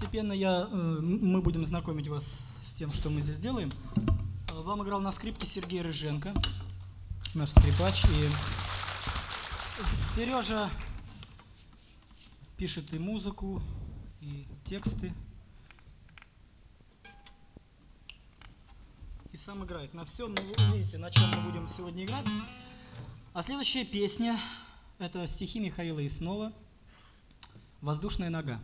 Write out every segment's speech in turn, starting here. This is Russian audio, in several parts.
постепенно мы будем знакомить вас с тем, что мы здесь делаем. Вам играл на скрипке Сергей Рыженко, наш скрипач. И Сережа пишет и музыку, и тексты, и сам играет на всем. Ну, вы увидите, на чем мы будем сегодня играть. А следующая песня — это стихи Михаила Яснова «Воздушная нога».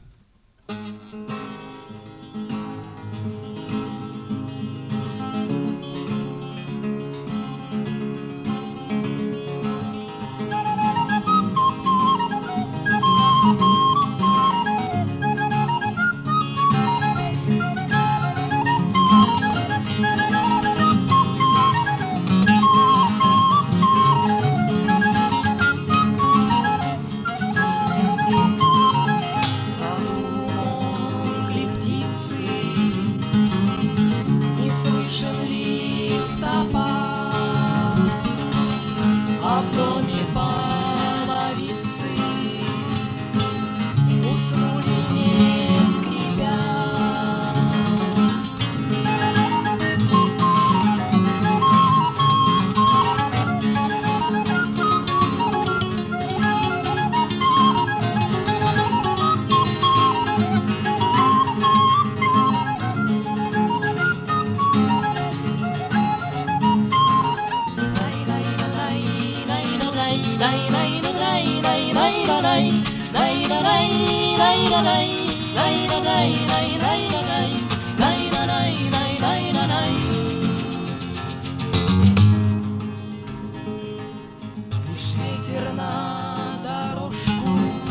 Лишь ветер на дорожку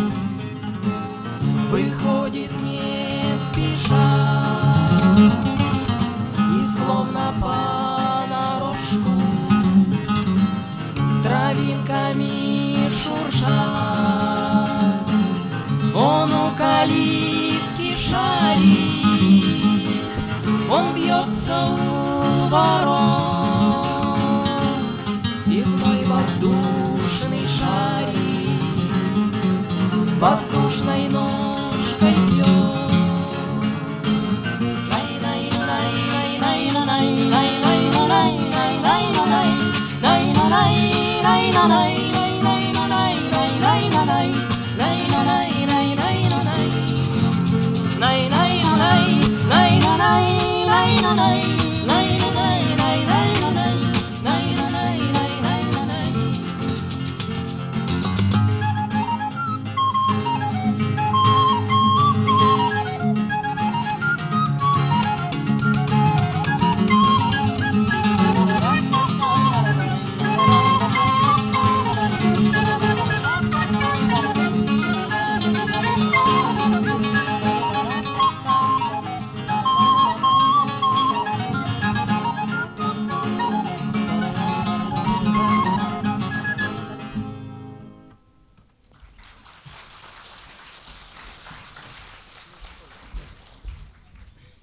выходит не спеша, и словно понарошку травинками шурша, он у калитки шарит, он бьется у ворот, и вновь воздушный шарик воздушной ножкой бьет.